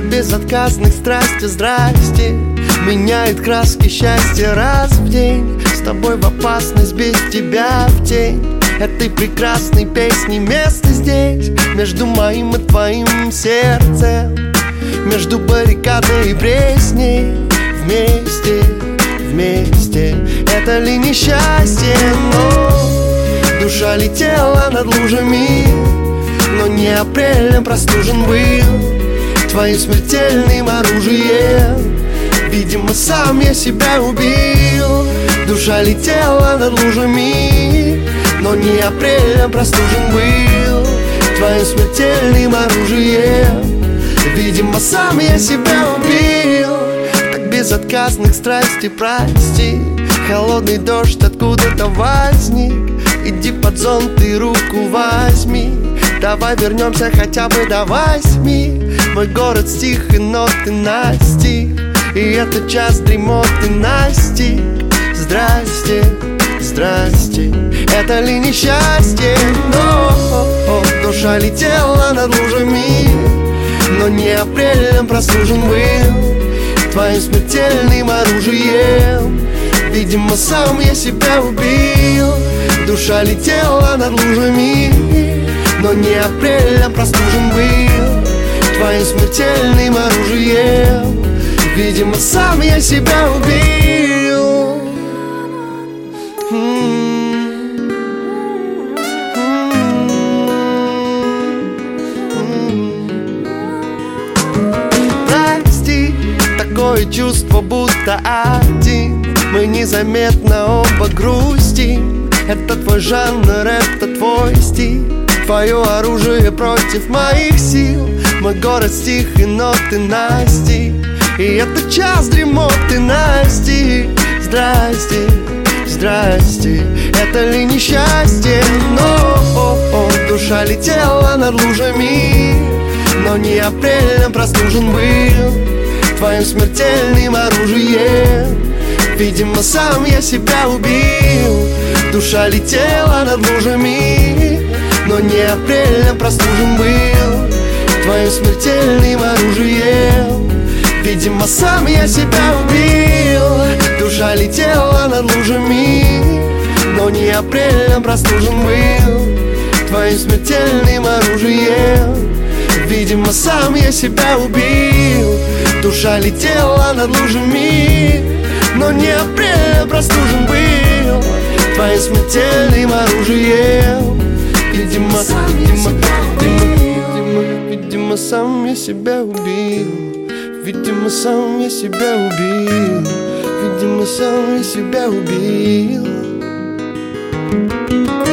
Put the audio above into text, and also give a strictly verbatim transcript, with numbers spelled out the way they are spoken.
так безотказных страсти, здрасте. Меняет краски счастья раз в день. С тобой в опасность, без тебя в тень этой прекрасной песни. Место здесь, между моим и твоим сердцем, между баррикадой и пресней. Вместе, вместе, это ли несчастье? Но душа летела над лужами, но не апрелем простужен был твоим смертельным оружием. Видимо, сам я себя убил. Душа летела над лужами, но не апрелем простужен был твоим смертельным оружием. Видимо, сам я себя убил. Так безотказных страсти, прости. Холодный дождь откуда-то возник. Иди под зонт и руку возьми. Давай вернемся хотя бы до восьми. Мой город стих и ноты настиг, и это час дремоты настиг. Здрасте, здрасте, это ли несчастье? Но душа летела над лужами, но не апрелем простужен был твоим смертельным оружием. Видимо, сам я себя убил. Душа летела над лужами, но не апрелем простужен был твоим смертельным оружием. Видимо, сам я себя убил. Прости, такое чувство, будто один мы незаметно оба грустим. Это твой жанр, это твой стиль, твое оружие против моих сил. Мой город стих и ноты настиг, и это час дремоты настиг. Здрасте, здрасте, это ли несчастье? Но душа летела над лужами, но не апрелем простужен был твоим смертельным оружием. Видимо, сам я себя убил. Душа летела над лужами, но не апрелем простужен был твоим смертельным оружием. Видимо, сам я себя убил. Душа летела над лужами, но не апрелем простужен был твоим смертельным оружием. Видимо, сам я себя убил. Душа летела над лужами, но не апрелем простужен был твоим смертельным оружием. Видимо, видимо, видимо, видимо, сам я себя убил. Видимо, сам я себя убил. Видимо, сам я себя убил.